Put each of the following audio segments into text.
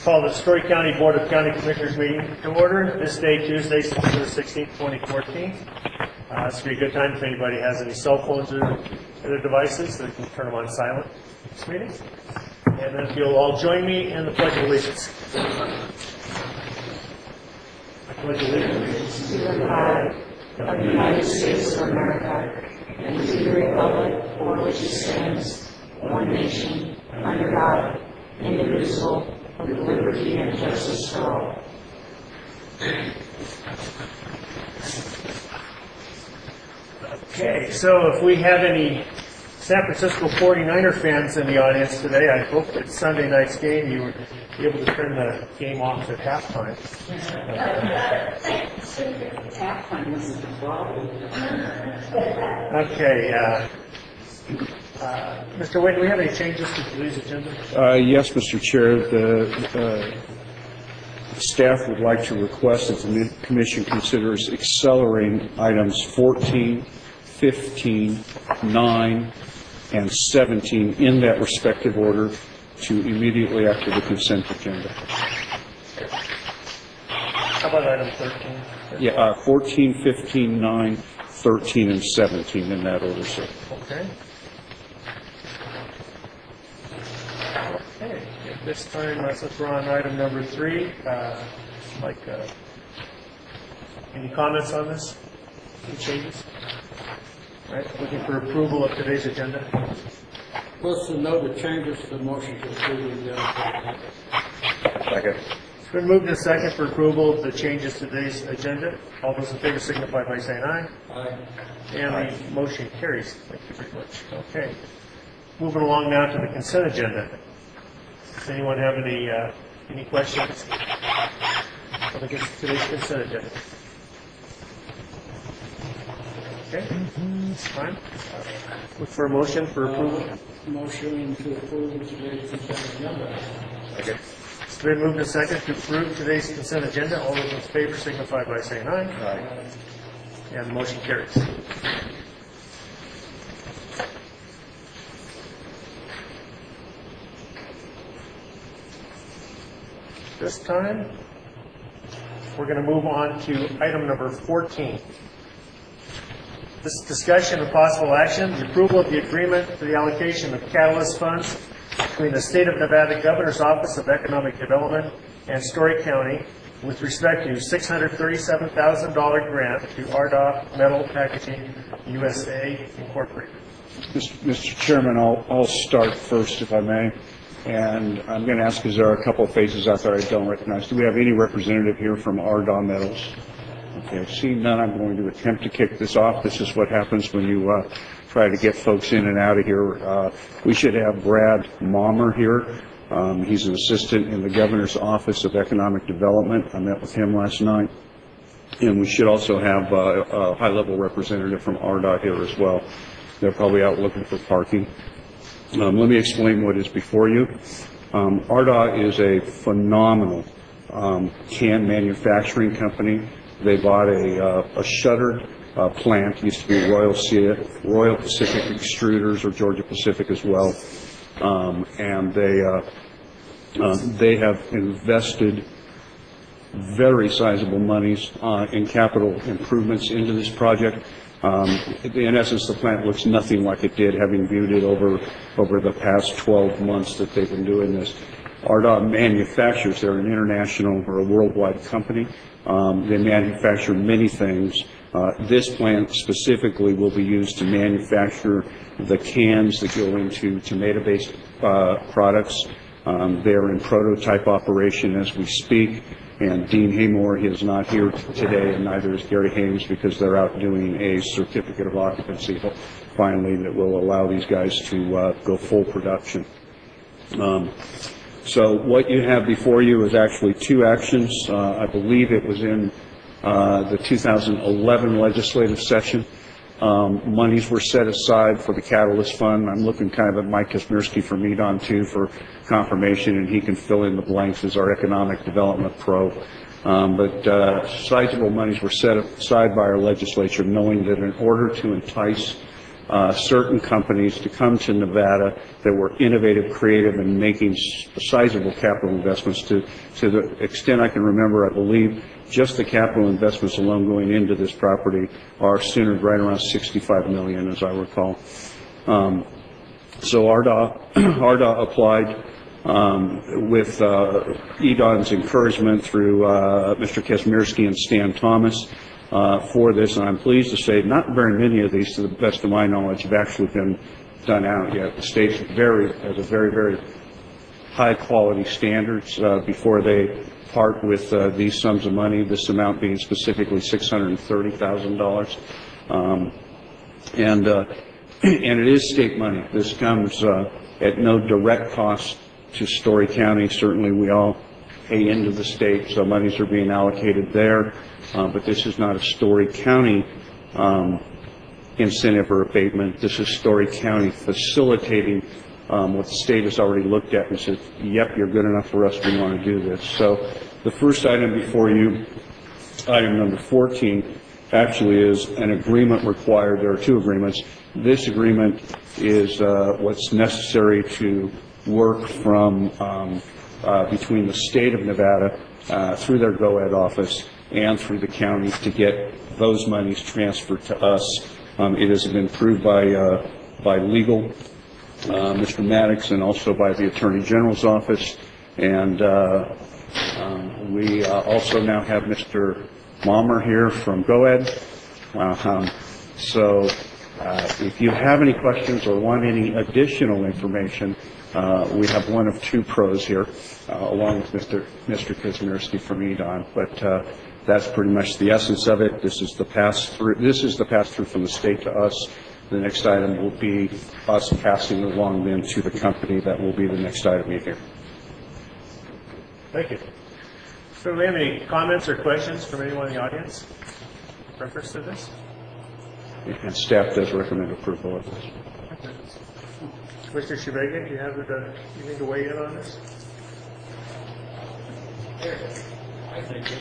Call the Story County Board of County Commissioners meeting to order this day, Tuesday, September 16, 2014. This would be a good time if anybody has any cell phones or other devices, they can turn them on silent this meeting. And then if you'll all join me in the Pledge of Allegiance. I pledge allegiance to the flag of the United States of America and to the republic for which it stands, one nation, under God, indivisible, with liberty and justice for all. Okay, so if we have any San Francisco 49er fans in the audience today, I hope that Sunday night's game you were able to turn the game off at halftime. Halftime isn't the problem. Okay, Mr. Wade, do we have any changes to today's agenda? Yes, Mr. Chair. The staff would like to request that the Commission considers accelerating items 14, 15, 9, and 17 in that respective order to immediately after the consent agenda. How about item 13? Yeah, 14, 15, 9, 13, and 17 in that order, sir. Okay. Okay. At this time, let's look on item number 3. Any comments on this? Any changes? All right. Looking for approval of today's agenda. Plus to note the changes to the motion to approve the agenda. Second. It's been moved and second for approval of the changes to today's agenda. All those in favor signify by saying aye. Aye. And the motion carries. Thank you very much. Okay. Moving along now to the consent agenda. Does anyone have any questions on today's consent agenda? Okay. It's fine. Look for a motion for approval. Motion to approve today's consent agenda. Okay. It's been moved and second to approve today's consent agenda. All those in favor signify by saying aye. Aye. And the motion carries. This time, we're going to move on to item number 14. This discussion of possible action, the approval of the agreement for the allocation of catalyst funds between the State of Nevada Governor's Office of Economic Development and Story County with respect to $637,000 grant to RDOF Metal Packaging USA Incorporated. Mr. Chairman, I'll start first, if I may. And I'm going to ask, because there are a couple of faces out there I don't recognize. Do we have any representative here from RDOF Metals? Okay, seeing none, I'm going to attempt to kick this off. This is what happens when you try to get folks in and out of here. We should have Brad Mommer here. He's an assistant in the Governor's Office of Economic Development. I met with him last night. And we should also have a high-level representative from RDOT here as well. They're probably out looking for parking. Let me explain what is before you. RDOT is a phenomenal can manufacturing company. They bought a shuttered plant, used to be Royal Pacific Extruders, or Georgia Pacific as well, and they have invested very sizable monies in capital improvements into this project. In essence, the plant looks nothing like it did, having viewed it over the past 12 months that they've been doing this. RDOT manufactures, they're an international or a worldwide company. They manufacture many things. This plant specifically will be used to manufacture the cans that go into tomato-based products. They're in prototype operation as we speak. And Dean Haymore, he is not here today, and neither is Gary Hames, because they're out doing a certificate of occupancy finally that will allow these guys to go full production. So what you have before you is actually two actions. I believe it was in the 2011 legislative session. Monies were set aside for the Catalyst Fund. I'm looking kind of at Mike Kosmierski from EDON too for confirmation, and he can fill in the blanks as our economic development pro. But sizable monies were set aside by our legislature, knowing that in order to entice certain companies to come to Nevada that were innovative, creative, and making sizable capital investments. To the extent I can remember, I believe just the capital investments alone going into this property are centered right around $65 million, as I recall. So ARDA applied with EDON's encouragement through Mr. Kazmierski and Stan Thomas for this, and I'm pleased to say not very many of these, to the best of my knowledge, have actually been done out yet. The state has a very, very high quality standards before they part with these sums of money, this amount being specifically $630,000. And it is state money. This comes at no direct cost to Story County. Certainly we all pay into the state, so monies are being allocated there. But this is not a Story County incentive or abatement. This is Story County facilitating what the state has already looked at and said, yep, you're good enough for us, we want to do this. So the first item before you, item number 14, actually is an agreement required. There are two agreements. This agreement is what's necessary to work from between the state of Nevada through their GOED office and through the county to get those monies transferred to us. It has been approved by legal, Mr. Maddox, and also by the Attorney General's office. And we also now have Mr. Malmer here from GOED. So if you have any questions or want any additional information, we have one of two pros here, along with Mr. Kazmierski from EDON. But that's pretty much the essence of it. This is the pass-through. This is the pass-through from the state to us. The next item will be us passing it along then to the company. That will be the next item you hear. Thank you. So do we have any comments or questions from anyone in the audience in reference to this? And staff does recommend approval of this. Mr. Shebega, do you have anything to weigh in on this? I think it's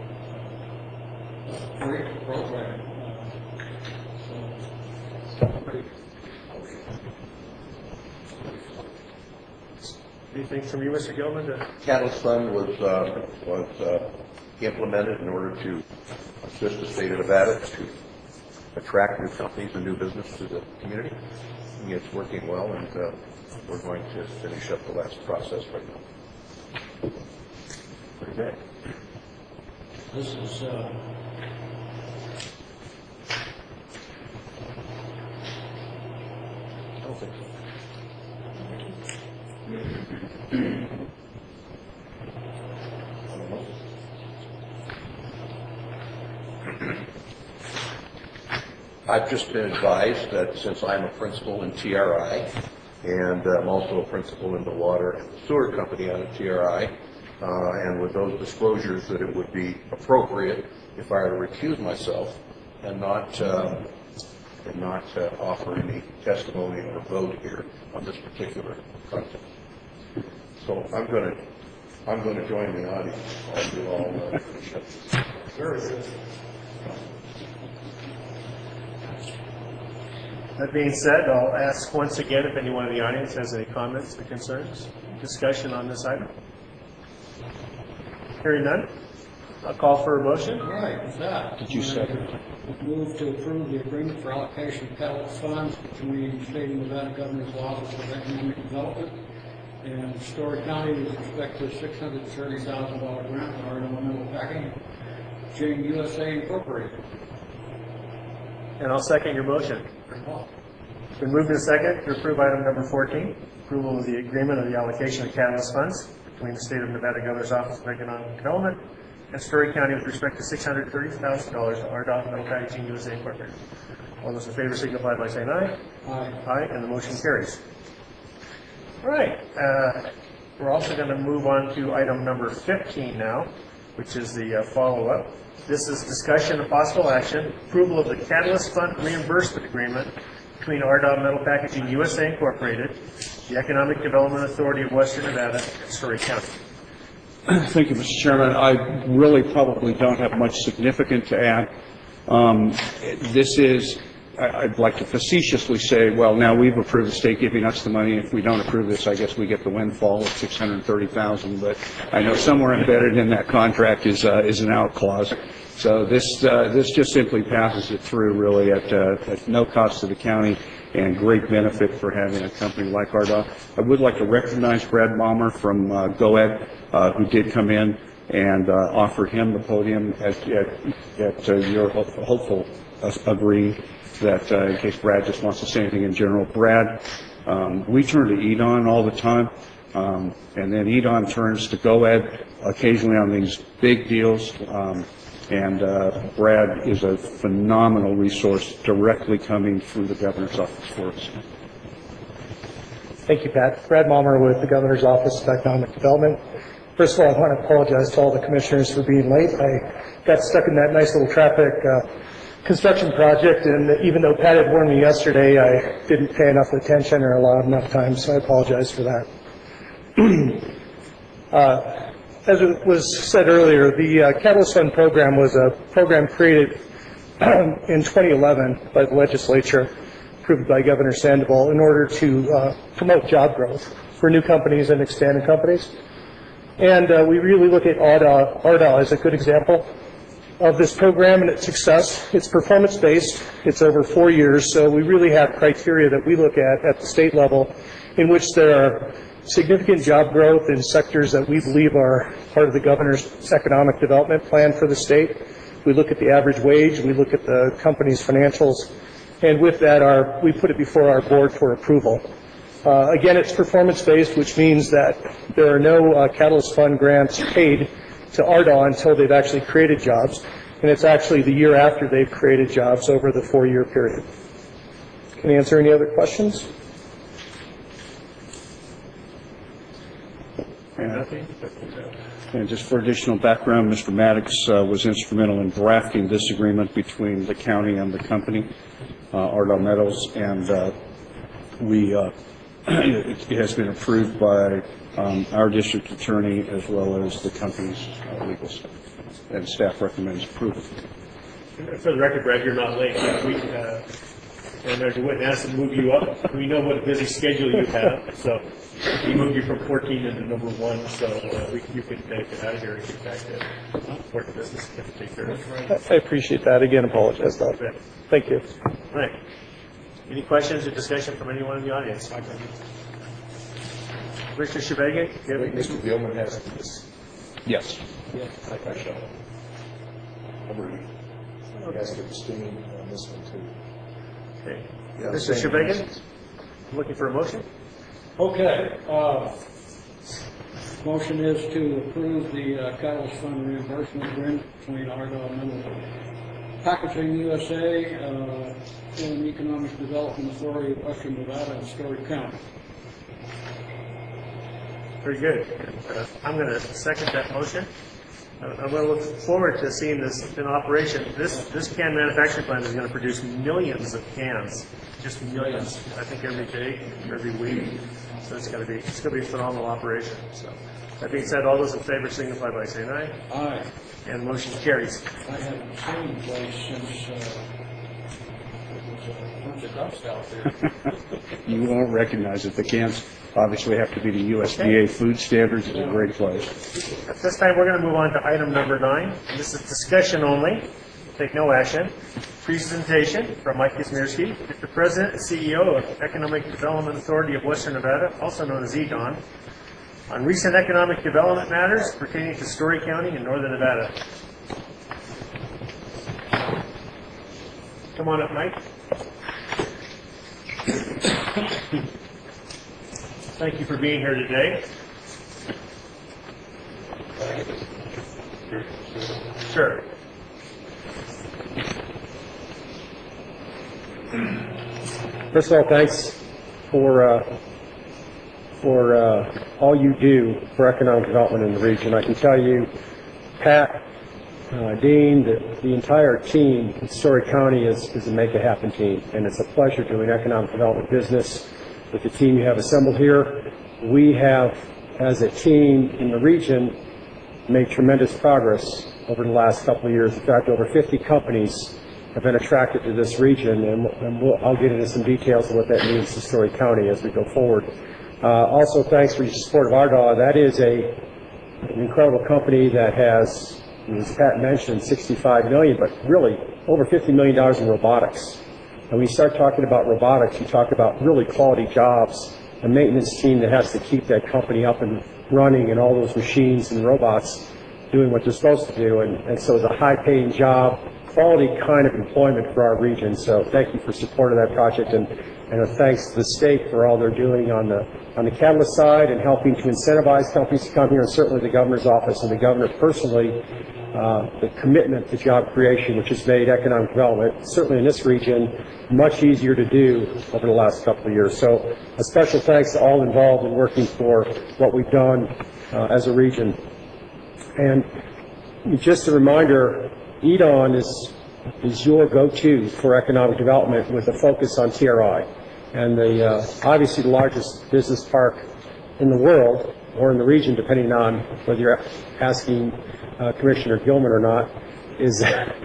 a great program. Anything from you, Mr. Gilman? Catalyst Fund was implemented in order to assist the state of Nevada to attract new companies and new business to the community. And it's working well, and we're going to finish up the last process right now. Okay. This is I don't think so. I've just been advised that since I'm a principal in TRI, and I'm also a principal in the water and sewer company out of TRI, and with those disclosures, that it would be appropriate if I were to recuse myself and not offer any testimony or vote here on this particular content. So I'm going to join the audience. I'll do all Very good. That being said, I'll ask once again if anyone in the audience has any comments or concerns, discussion on this item. Hearing none, I'll call for a motion. all right. With that, Did you second? Move to approve the agreement for allocation of catalyst funds between the state of Nevada Governor's Office of Economic Development and Story County with respect to a $630,000 grant for our Metal Packaging USA Incorporated. And I'll second your motion. It's been moved in second to approve item number 14, approval of the agreement of the allocation of catalyst funds between the state of Nevada Governor's Office of Economic Development and Story County with respect to $630,000 to RDOF Metal Packaging USA Incorporated. All those in favor signify by saying aye. Aye. Aye, and the motion carries. All right, we're also going to move on to item number 15 now, which is the follow-up. This is discussion of possible action, approval of the Catalyst Fund reimbursement agreement between RDOF Metal Packaging USA Incorporated, the Economic Development Authority of Western Nevada, and Story County. Thank you, Mr. Chairman. I really probably don't have much significant to add. This is I'd like to facetiously say, well, now we've approved the state giving us the money. If we don't approve this, I guess we get the windfall of $630,000. But I know somewhere embedded in that contract is an out clause. So this just simply passes it through, really, at no cost to the county and great benefit for having a company like RDOT. I would like to recognize Brad Balmer from GoEd, who did come in and offer him the podium at your hopeful agreeing that in case Brad just wants to say anything in general. Brad, we turn to EDON all the time, and then EDON turns to GoEd occasionally on these big deals, and Brad is a phenomenal resource directly coming through the governor's office for us. Thank you, Pat. Brad Malmer with the Governor's Office of Economic Development. First of all, I want to apologize to all the commissioners for being late. I got stuck in that nice little traffic construction project, and even though Pat had warned me yesterday, I didn't pay enough attention or allow enough time, so I apologize for that. As it was said earlier, the Catalyst Fund program was a program created in 2011 by the legislature, approved by Governor Sandoval, in order to promote job growth for new companies and expanding companies. And we really look at ARDA as a good example of this program and its success. It's performance-based. It's over 4 years, so we really have criteria that we look at the state level in which there are significant job growth in sectors that we believe are part of the governor's economic development plan for the state. We look at the average wage, we look at the company's financials, and with that, we put it before our board for approval. Again, it's performance-based, which means that there are no Catalyst Fund grants paid to ARDA until they've actually created jobs, and it's actually the year after they've created jobs over the 4-year period. Can I answer any other questions? And just for additional background, Mr. Maddox was instrumental in drafting this agreement between the county and the company, Ardagh Metals, and it has been approved by our district attorney as well as the company's legal staff, and staff recommends approval. For the record, Brad, you're not late. And there's a witness to move you up. We know what a busy schedule you have, so we moved you from 14 into number 1, so you can take it out of here and get back to work business and take care of it. I appreciate that. Again, apologize, though. Thank you. All right. Any questions or discussion from anyone in the audience? Richard Shabagin? Mr. Gilman has this. Yes. I shall. I'm ask to abstain on this one too. Okay. Mr. Shabagin, looking for a motion? Okay. Motion is to approve the Catalyst Fund reimbursement agreement between Ardagh Metals Packaging USA and Economic Development Authority of Western Nevada and Story County. Very good. I'm going to second that motion. I'm going to look forward to seeing this in operation. This can manufacturing plant is going to produce millions of cans, just millions. I think every day, every week. So it's going to be a phenomenal operation. So that being said, all those in favor signify by saying aye. Aye. And motion carries. I haven't seen the place since it was a bunch of dust out there. You won't recognize it. The cans obviously have to be to USDA food standards. It's a great place. At this time, we're going to move on to item number 9. This is discussion only. Take no action. Presentation from Mike Kazmierski, the President and CEO of Economic Development Authority of Western Nevada, also known as EDON, on recent economic development matters pertaining to Story County in northern Nevada. Come on up, Mike. Thank you for being here today. Sure. First of all, thanks for all you do for economic development in the region. I can tell you, Pat, Dean, the entire team in Story County is a make-it-happen team, and it's a pleasure doing economic development business with the team you have assembled here. We have, as a team in the region, made tremendous progress over the last couple of years. In fact, over 50 companies have been attracted to this region, and I'll get into some details of what that means to Story County as we go forward. Also, thanks for your support of RDOT. That is an incredible company that has, as Pat mentioned, $65 million, but really over $50 million in robotics. And when you start talking about robotics, you talk about really quality jobs, a maintenance team that has to keep that company up and running, and all those machines and robots doing what they're supposed to do. And so it's a high-paying job, quality kind of employment for our region. So thank you for support of that project, and thanks to the state for all they're doing on the catalyst side and helping to incentivize companies to come here, and certainly the governor's office and the governor personally, the commitment to job creation, which has made economic development, certainly in this region, much easier to do over the last couple of years. So a special thanks to all involved in working for what we've done as a region. And just a reminder, EDON is your go-to for economic development with a focus on TRI. And obviously the largest business park in the world, or in the region, depending on whether you're asking Commissioner Gilman or not, is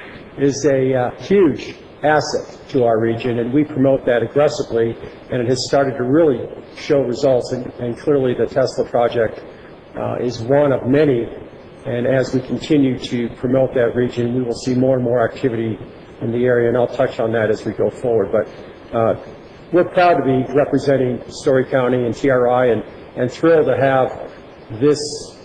a huge asset to our region, and we promote that aggressively, and it has started to really show results, and clearly the Tesla project is one of many, and as we continue to promote that region, we will see more and more activity in the area, and I'll touch on that as we go forward. But we're proud to be representing Story County and TRI, and thrilled to have this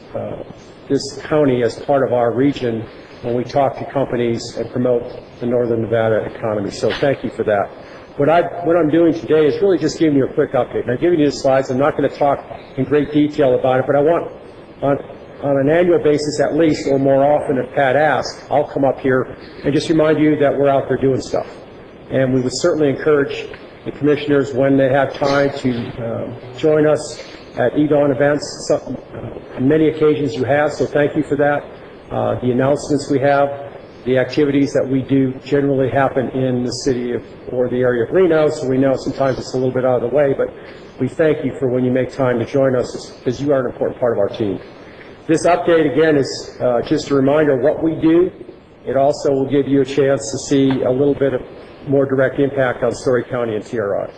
county as part of our region when we talk to companies and promote the Northern Nevada economy. So thank you for that. What I'm doing today is really just giving you a quick update. And I'm giving you the slides. I'm not going to talk in great detail about it, but I want, on an annual basis at least, or more often if Pat asks, I'll come up here and just remind you that we're out there doing stuff. And we would certainly encourage the commissioners, when they have time, to join us at EDON events. On many occasions you have, so thank you for that. The announcements we have, the activities that we do generally happen in the city or the area of Reno, so we know sometimes it's a little bit out of the way, but we thank you for when you make time to join us, because you are an important part of our team. This update, again, is just a reminder of what we do. It also will give you a chance to see a little bit of more direct impact on Story County and TRI.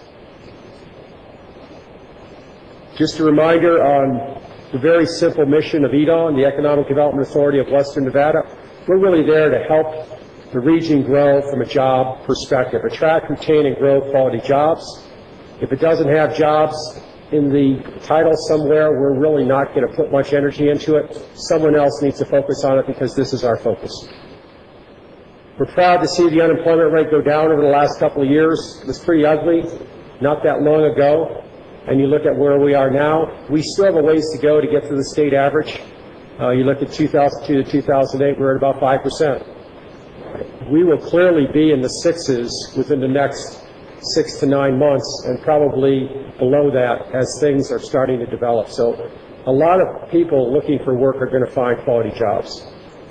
Just a reminder on the very simple mission of EDON, the Economic Development Authority of Western Nevada. We're really there to help the region grow from a job perspective, attract, retain, and grow quality jobs. If it doesn't have jobs in the title somewhere, we're really not going to put much energy into it. Someone else needs to focus on it, because this is our focus. We're proud to see the unemployment rate go down over the last couple of years. It was pretty ugly not that long ago. And you look at where we are now, we still have a ways to go to get to the state average. You look at 2002 to 2008, we're at about 5%. We will clearly be in the sixes within the next 6 to 9 months, and probably below that as things are starting to develop. So a lot of people looking for work are going to find quality jobs.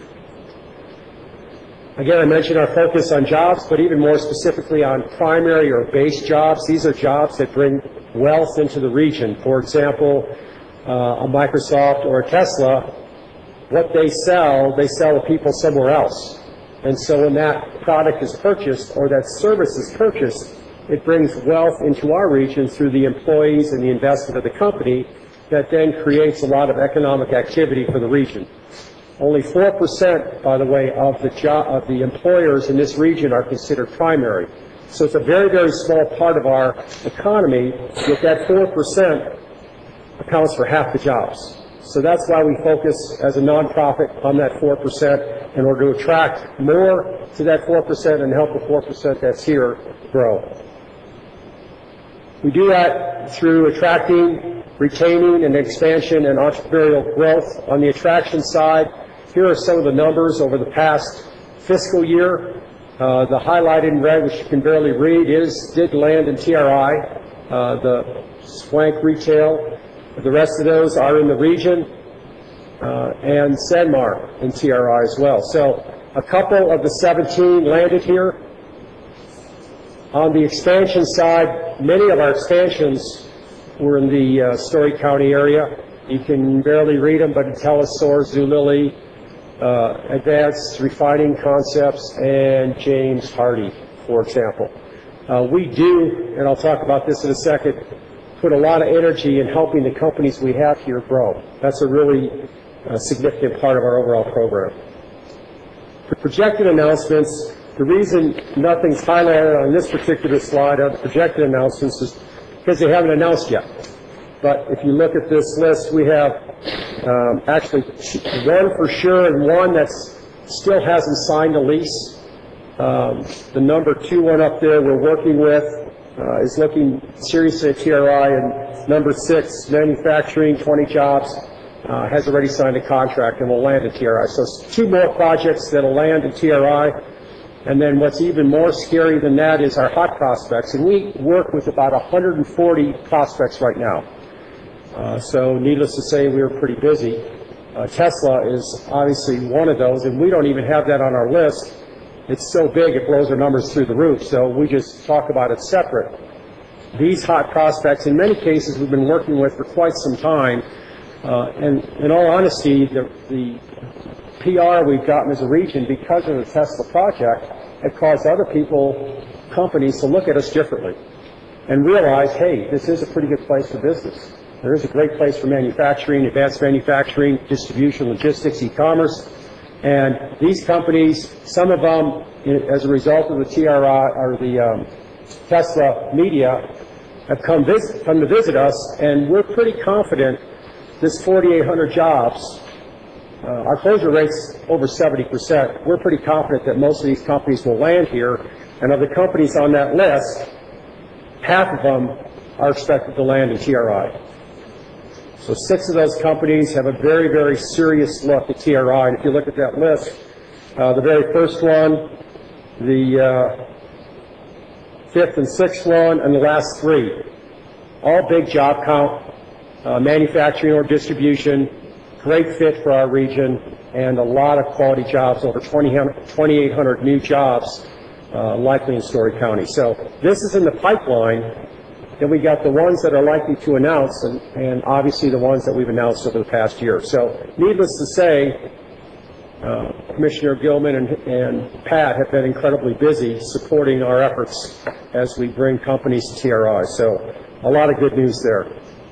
Again, I mentioned our focus on jobs, but even more specifically on primary or base jobs. These are jobs that bring wealth into the region. For example, a Microsoft or a Tesla, what they sell to people somewhere else. And so when that product is purchased, or that service is purchased, it brings wealth into our region through the employees and the investment of the company, that then creates a lot of economic activity for the region. Only 4%, by the way, of the employers in this region are considered primary. So it's a very, very small part of our economy, yet that 4% accounts for half the jobs. So that's why we focus as a nonprofit on that 4% in order to attract more to that 4% and help the 4% that's here grow. We do that through attracting, retaining, and expansion and entrepreneurial growth. On the attraction side, here are some of the numbers over the past fiscal year. The highlighted in red, which you can barely read, did land in TRI, the Swank Retail. The rest of those are in the region, and Sanmar in TRI as well. So a couple of the 17 landed here. On the expansion side, many of our expansions were in the Story County area. You can barely read them, but Intellisor, Zulily, Advanced Refining Concepts and James Hardy, for example. We do, and I'll talk about this in a second, put a lot of energy in helping the companies we have here grow. That's a really significant part of our overall program. For projected announcements, the reason nothing's highlighted on this particular slide are the projected announcements is because they haven't announced yet. But if you look at this list, we have actually one for sure and one that still hasn't signed a lease. The number 2 one up there we're working with is looking seriously at TRI, and number 6, manufacturing, 20 jobs, has already signed a contract and will land at TRI. So 2 more projects that will land at TRI. And then what's even more scary than that is our hot prospects. And we work with about 140 prospects right now. So needless to say, we were pretty busy. Tesla is obviously one of those, and we don't even have that on our list. It's so big, it blows our numbers through the roof, so we just talk about it separate. These hot prospects, in many cases, we've been working with for quite some time. And in all honesty, the PR we've gotten as a region because of the Tesla project have caused other companies to look at us differently and realize, hey, this is a pretty good place for business. There is a great place for manufacturing, advanced manufacturing, distribution, logistics, e-commerce. And these companies, some of them, as a result of the TRI or the Tesla media, have come to visit us, and we're pretty confident this 4,800 jobs, our closure rate's over 70%. We're pretty confident that most of these companies will land here, and of the companies on that list, half of them are expected to land in TRI. So 6 of those companies have a very, very serious look at TRI. And if you look at that list, the very first one, the 5th and 6th one, and the last 3, all big job count, manufacturing or distribution, great fit for our region, and a lot of quality jobs, over 2,800 new jobs, likely in Story County. So this is in the pipeline. Then we got the ones that are likely to announce, and obviously the ones that we've announced over the past year. So needless to say, Commissioner Gilman and Pat have been incredibly busy supporting our efforts as we bring companies to TRI. So a lot of good news there.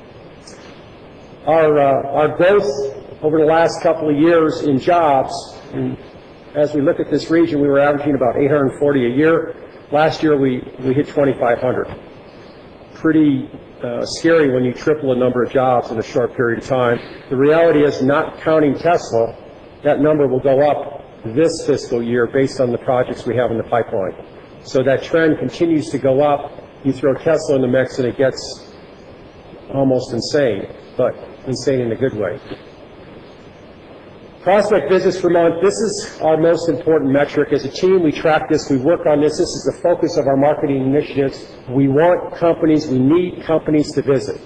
Our growth over the last couple of years in jobs, and as we look at this region, we were averaging about 840 a year. Last year we hit 2,500. Pretty scary when you triple the number of jobs in a short period of time. The reality is, not counting Tesla, that number will go up this fiscal year based on the projects we have in the pipeline. So that trend continues to go up. You throw Tesla in the mix and it gets almost insane, but insane in a good way. Prospect visits per month, this is our most important metric. As a team, we track this, we work on this. This is the focus of our marketing initiatives. We want companies, we need companies to visit.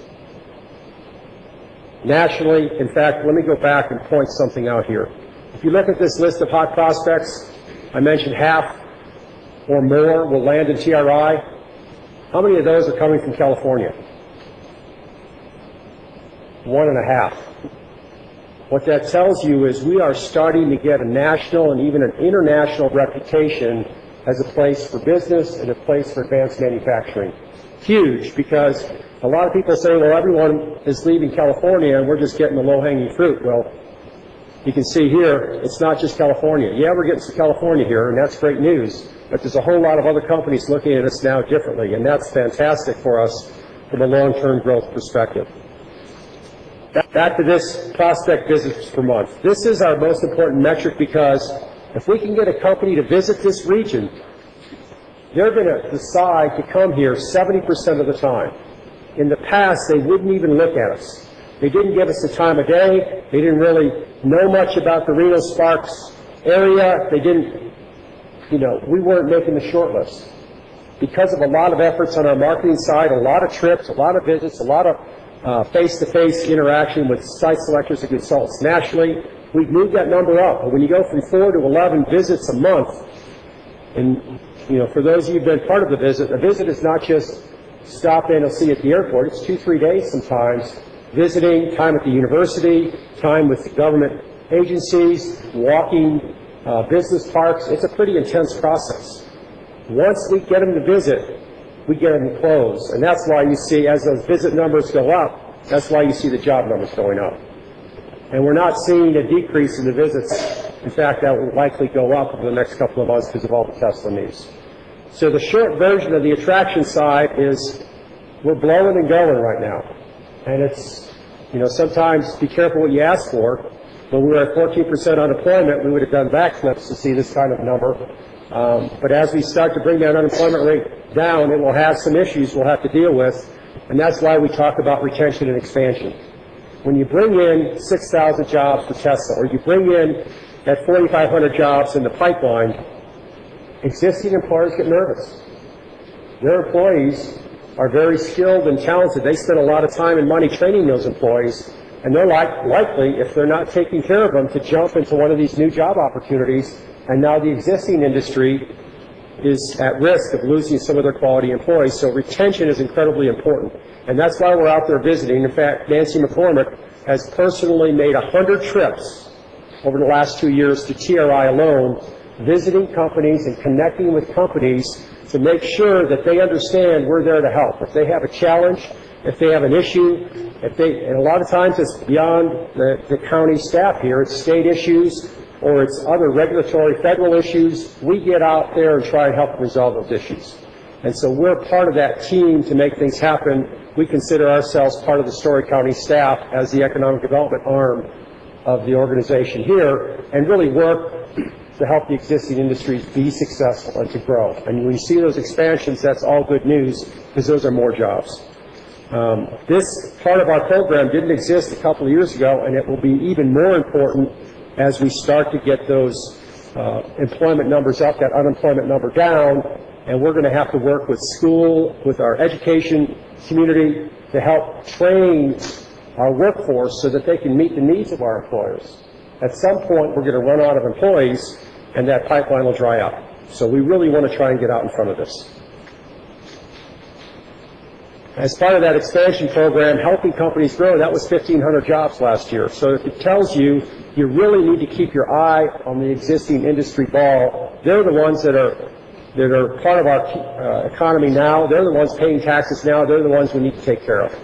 Nationally, in fact, let me go back and point something out here. If you look at this list of hot prospects, I mentioned half or more will land in TRI. How many of those are coming from California? 1.5. What that tells you is we are starting to get a national and even an international reputation as a place for business and a place for advanced manufacturing. Huge, because a lot of people say, well, everyone is leaving California and we're just getting the low-hanging fruit. Well, you can see here, it's not just California. Yeah, we're getting some California here, and that's great news, but there's a whole lot of other companies looking at us now differently, and that's fantastic for us from a long-term growth perspective. Back to this prospect visits per month. This is our most important metric because if we can get a company to visit this region, they're going to decide to come here 70% of the time. In the past, they wouldn't even look at us. They didn't give us the time of day. They didn't really know much about the Reno-Sparks area. They didn't, we weren't making the short list. Because of a lot of efforts on our marketing side, a lot of trips, a lot of visits, a lot of face-to-face interaction with site selectors and consultants nationally, we've moved that number up. But when you go from 4 to 11 visits a month, and for those of you who've been part of the visit, a visit is not just stop in and see at the airport. It's 2-3 days sometimes, visiting, time at the university, time with the government agencies, walking business parks. It's a pretty intense process. Once we get them to visit, we get them to close. And that's why you see, as those visit numbers go up, that's why you see the job numbers going up. And we're not seeing a decrease in the visits. In fact, that will likely go up over the next couple of months because of all the Tesla news. So the short version of the attraction side is we're blowing and going right now. And it's, sometimes be careful what you ask for. When we were at 14% unemployment, we would have done backflips to see this kind of number. But as we start to bring that unemployment rate down, it will have some issues we'll have to deal with. And that's why we talk about retention and expansion. When you bring in 6,000 jobs for Tesla, or you bring in that 4,500 jobs in the pipeline, existing employers get nervous. Their employees are very skilled and talented. They spend a lot of time and money training those employees, and they're likely, if they're not taking care of them, to jump into one of these new job opportunities, and now the existing industry is at risk of losing some of their quality employees. So retention is incredibly important, and that's why we're out there visiting. In fact, Nancy McCormick has personally made 100 trips over the last 2 years to TRI alone, visiting companies and connecting with companies to make sure that they understand we're there to help. If they have a challenge, if they have an issue, and a lot of times it's beyond the county staff here, it's state issues or it's other regulatory federal issues, we get out there and try and help resolve those issues. And so we're part of that team to make things happen. We consider ourselves part of the Story County staff as the economic development arm of the organization here, and really work to help the existing industries be successful and to grow. And when you see those expansions, that's all good news, because those are more jobs. This part of our program didn't exist a couple of years ago, and it will be even more important as we start to get those employment numbers up, that unemployment number down, and we're going to have to work with school, with our education community to help train our workforce so that they can meet the needs of our employers. At some point, we're going to run out of employees, and that pipeline will dry up. So we really want to try and get out in front of this. As part of that expansion program, helping companies grow, that was 1,500 jobs last year. So it tells you you really need to keep your eye on the existing industry ball. They're the ones that are part of our economy now. They're the ones paying taxes now. They're the ones we need to take care of.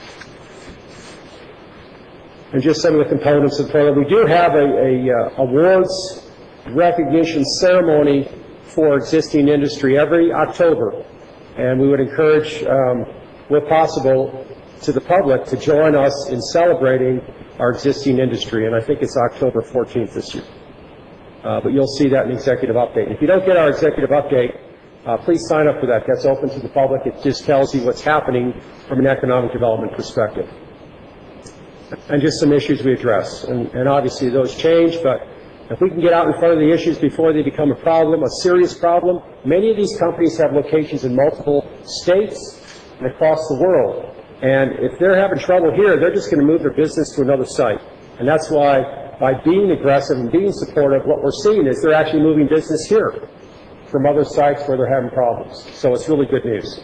And just some of the components of the program. We do have a awards recognition ceremony for existing industry every October. And we would encourage, where possible, to the public to join us in celebrating our existing industry. And I think it's October 14th this year. But you'll see that in the executive update. If you don't get our executive update, please sign up for that. That's open to the public. It just tells you what's happening from an economic development perspective. And just some issues we address. And obviously those change, but if we can get out in front of the issues before they become a problem, a serious problem. Many of these companies have locations in multiple states and across the world. And if they're having trouble here, they're just going to move their business to another site. And that's why, by being aggressive and being supportive, what we're seeing is they're actually moving business here from other sites where they're having problems. So it's really good news.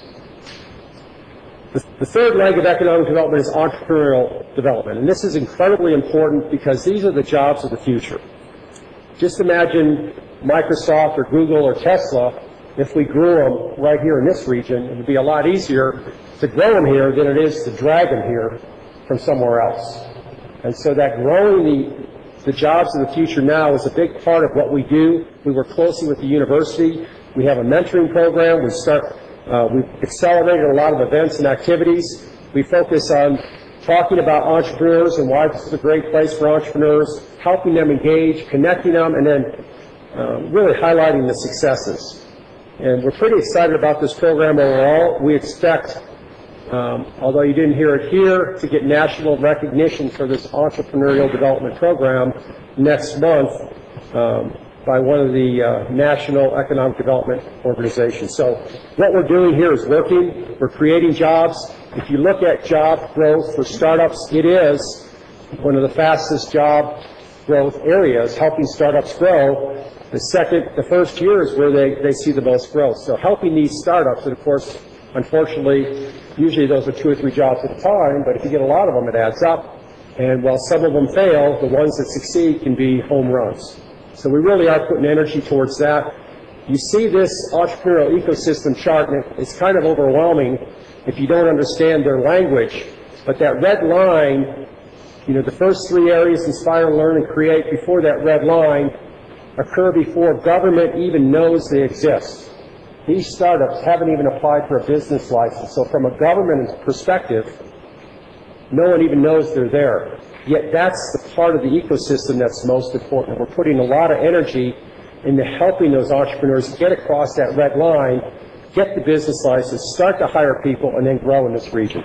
The third leg of economic development is entrepreneurial development. And this is incredibly important because these are the jobs of the future. Just imagine Microsoft or Google or Tesla, if we grew them right here in this region, it would be a lot easier to grow them here than it is to drag them here from somewhere else. And so that growing the jobs of the future now is a big part of what we do. We work closely with the university. We have a mentoring program. We've accelerated a lot of events and activities. We focus on talking about entrepreneurs and why this is a great place for entrepreneurs, helping them engage, connecting them, and then really highlighting the successes. And we're pretty excited about this program overall. We expect, although you didn't hear it here, to get national recognition for this entrepreneurial development program next month by one of the national economic development organizations. So what we're doing here is working. We're creating jobs. If you look at job growth for startups, it is one of the fastest job growth areas, helping startups grow. The first year is where they see the most growth. So helping these startups, and of course, unfortunately, usually those are 2 or 3 jobs at a time, but if you get a lot of them, it adds up. And while some of them fail, the ones that succeed can be home runs. So we really are putting energy towards that. You see this entrepreneurial ecosystem chart, and it's kind of overwhelming if you don't understand their language. But that red line, you know, the first three areas, inspire, learn, and create, before that red line, occur before government even knows they exist. These startups haven't even applied for a business license. So from a government perspective, no one even knows they're there. Yet that's the part of the ecosystem that's most important. We're putting a lot of energy into helping those entrepreneurs get across that red line, get the business license, start to hire people, and then grow in this region.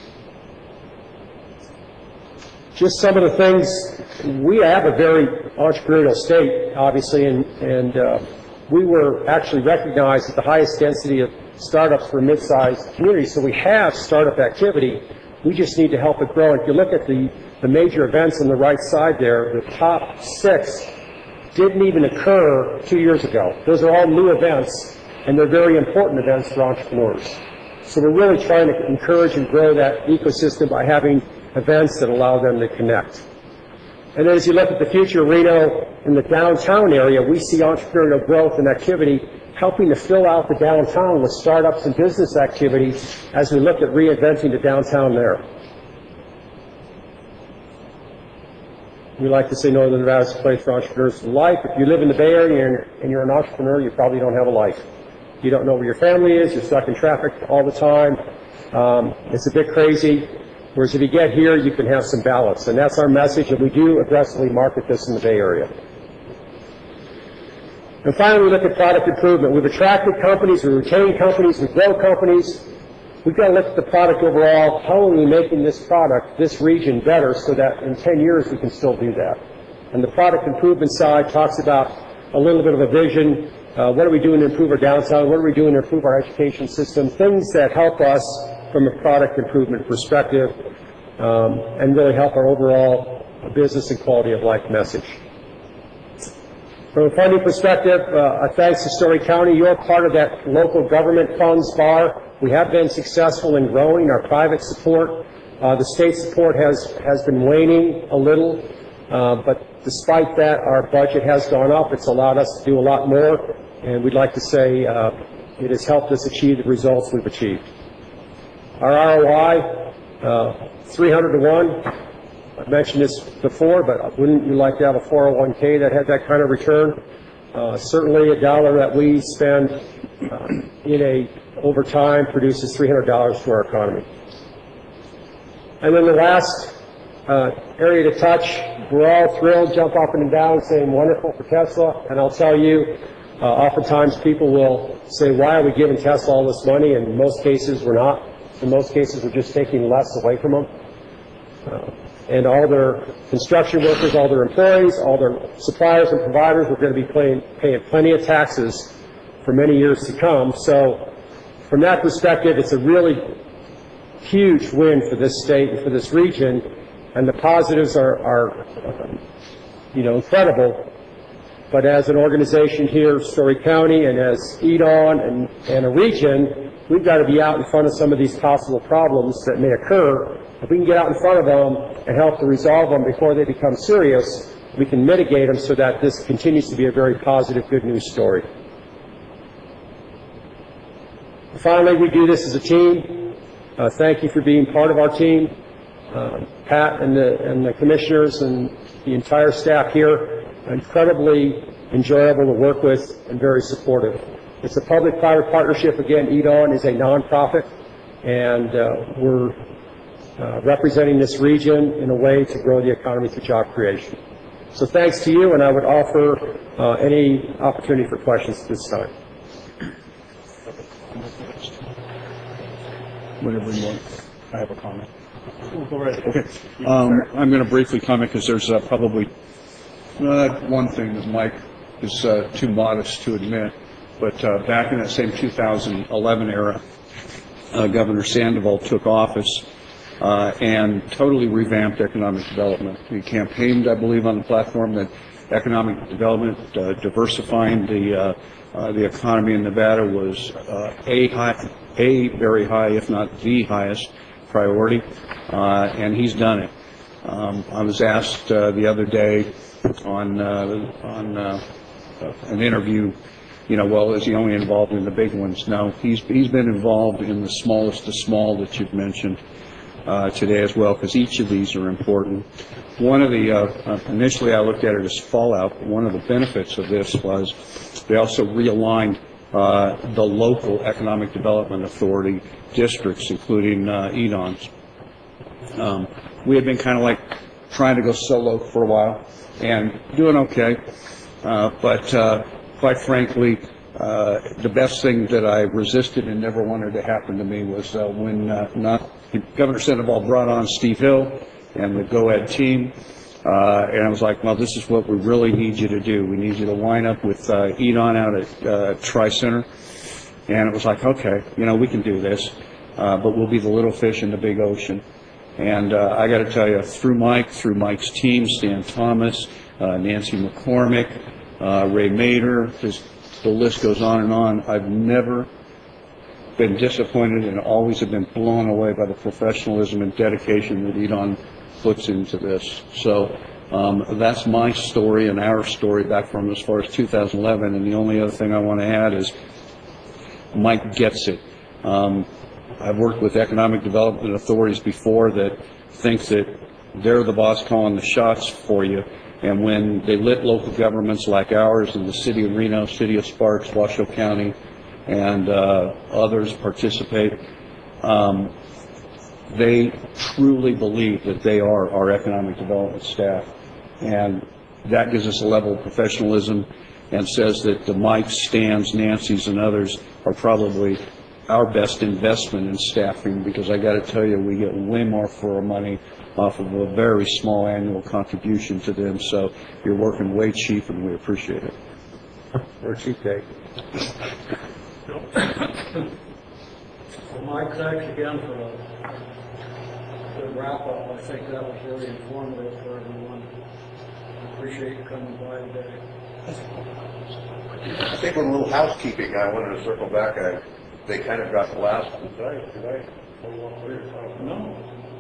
Just some of the things, we have a very entrepreneurial state, obviously, and we were actually recognized at the highest density of startups for mid-sized communities, so we have startup activity. We just need to help it grow. If you look at the major events on the right side there, the top 6 didn't even occur 2 years ago. Those are all new events, and they're very important events for entrepreneurs. So we're really trying to encourage and grow that ecosystem by having events that allow them to connect. And then as you look at the future of Reno in the downtown area, we see entrepreneurial growth and activity helping to fill out the downtown with startups and business activity as we look at reinventing the downtown there. We like to say Northern Nevada is a place for entrepreneurs for life. If you live in the Bay Area and you're an entrepreneur, you probably don't have a life. You don't know where your family is, you're stuck in traffic all the time. It's a bit crazy. Whereas if you get here, you can have some balance. And that's our message, and we do aggressively market this in the Bay Area. And finally, we look at product improvement. We've attracted companies, we retain companies, we grow companies. We've got to look at the product overall. How are we making this product, this region, better so that in 10 years we can still do that? And the product improvement side talks about a little bit of a vision. What are we doing to improve our downtown? What are we doing to improve our education system? Things that help us from a product improvement perspective and really help our overall business and quality of life message. From a funding perspective, thanks to Story County, you're part of that local government funds bar. We have been successful in growing our private support. The state support has been waning a little, but despite that, our budget has gone up. It's allowed us to do a lot more, and we'd like to say it has helped us achieve the results we've achieved. Our ROI, 300 to 1. I've mentioned this before, but wouldn't you like to have a 401k that had that kind of return? Certainly a dollar that we spend over time produces $300 to our economy. And then the last area to touch, we're all thrilled, jump up and down, saying wonderful for Tesla. And I'll tell you, oftentimes people will say, why are we giving Tesla all this money? And in most cases, we're not. In most cases, we're just taking less away from them. And all their construction workers, all their employees, all their suppliers and providers are going to be paying plenty of taxes for many years to come. So from that perspective, it's a really huge win for this state and for this region. And the positives are incredible. But as an organization here, Story County, and as EDON and a region, we've got to be out in front of some of these possible problems that may occur. If we can get out in front of them and help to resolve them before they become serious, we can mitigate them so that this continues to be a very positive, good news story. Finally, we do this as a team. Thank you for being part of our team. Pat and the commissioners and the entire staff here, incredibly enjoyable to work with and very supportive. It's a public-private partnership. Again, EDON is a nonprofit, and we're representing this region in a way to grow the economy through job creation. So thanks to you, and I would offer any opportunity for questions at this time. Whatever you want. I have a comment. Go right ahead. Okay. I'm going to briefly comment because there's probably one thing that Mike is too modest to admit. But back in that same 2011 era, Governor Sandoval took office and totally revamped economic development. He campaigned, I believe, on the platform that economic development, diversifying the economy in Nevada was a very high, if not the highest priority, and he's done it. I was asked the other day on an interview, well, is he only involved in the big ones? No, he's been involved in the smallest of small that you've mentioned today as well, because each of these are important. One of the, initially I looked at it as fallout. One of the benefits of this was they also realigned the local economic development authority districts, including EDON's. We had been kind of like trying to go solo for a while and doing okay, but quite frankly, the best thing that I resisted and never wanted to happen to me was when Governor Sandoval brought on Steve Hill and the GOED team, and I was like, well, this is what we really need you to do. We need you to line up with EDON out at Tri-Center. And it was like, okay, we can do this, but we'll be the little fish in the big ocean. And I got to tell you, through Mike's team, Stan Thomas, Nancy McCormick, Ray Mader, the list goes on and on. I've never been disappointed and always have been blown away by the professionalism and dedication that EDON puts into this. So that's my story and our story back from as far as 2011. And the only other thing I want to add is Mike gets it. I've worked with economic development authorities before that think that they're the boss calling the shots for you. And when they let local governments like ours in the city of Reno, city of Sparks, Washoe County, and others participate, they truly believe that they are our economic development staff. And that gives us a level of professionalism and says that the Mikes, Stans, Nancy's, and others are probably our best investment in staffing, because I got to tell you, we get way more for our money off of a very small annual contribution to them. So you're working way cheap, and we appreciate it. Or cheap date. Well, Mike, thanks again for the wrap-up. I think that was very informative for everyone. I appreciate you coming by today. I think with a little housekeeping, I wanted to circle back. They kind of got last. Did I? No.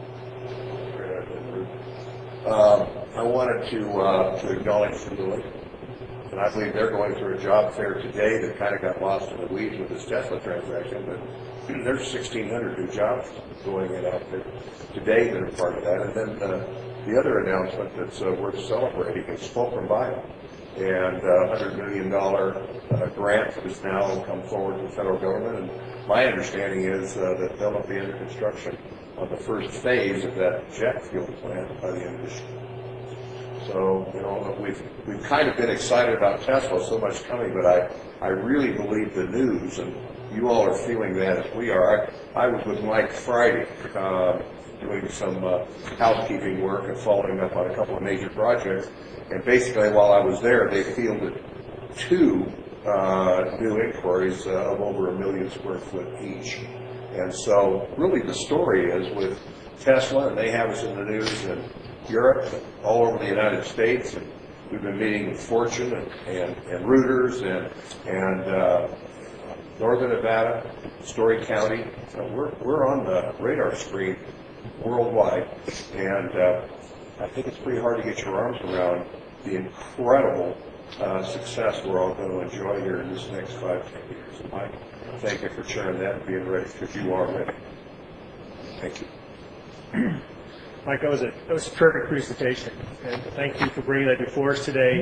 I wanted to acknowledge Findlay, and I believe they're going through a job fair today that kind of got lost in the weeds with this Tesla transaction, but there's 1,600 new jobs going in out there today that are part of that. And then the other announcement that's worth celebrating is Fulcrum Bio, and a $100 million grant that has now come forward from the federal government. And my understanding is that they'll be under construction on the first phase of that jet fuel plant by the end of this year. So, we've kind of been excited about Tesla, so much coming, but I really believe the news, and you all are feeling that as we are. I was with Mike Friday doing some housekeeping work and following up on a couple of major projects, and basically while I was there, they fielded 2 new inquiries of over 1 million square foot each. And so really the story is with Tesla, and they have us in the news in Europe, and all over the United States, and we've been meeting with Fortune and Reuters and Northern Nevada, Story County. So we're on the radar screen worldwide, and I think it's pretty hard to get your arms around the incredible success we're all going to enjoy here in this next 5-10 years. Mike, thank you for sharing that and being ready, because you are ready. Thank you. Mike, that was a perfect presentation, and thank you for bringing that before us today.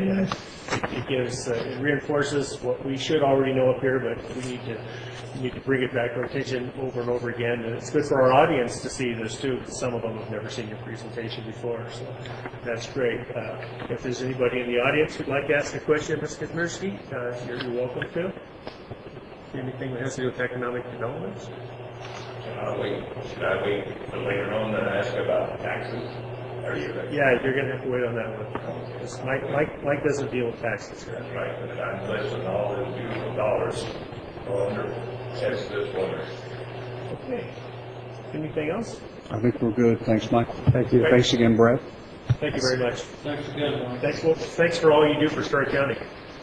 It reinforces what we should already know up here, but we need to bring it back to our attention over and over again. And it's good for our audience to see this too. Some of them have never seen your presentation before, so that's great. If there's anybody in the audience who'd like to ask a question, Ms. Kazmirsky, you're welcome to. Anything that has to do with economic development? Should I wait till later on to ask about taxes? Yeah, you're going to have to wait on that one. Because Mike doesn't deal with taxes. That's right, but I'm listing all those beautiful dollars under this one. Okay. Anything else? I think we're good. Thanks, Mike. Thank you. Thanks again, Brett. Thank you very much. Thanks again, Mike. Thanks for all you do for Story County.